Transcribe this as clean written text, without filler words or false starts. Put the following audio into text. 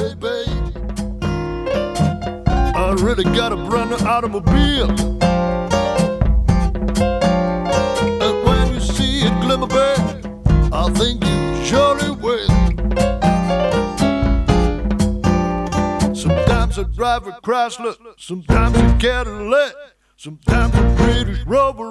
baby. I really got a brand new automobile. And when you see it glimmer, babe, I think you surely will. Sometimes I drive a Chrysler, sometimes a Cadillac, sometimes a British Rover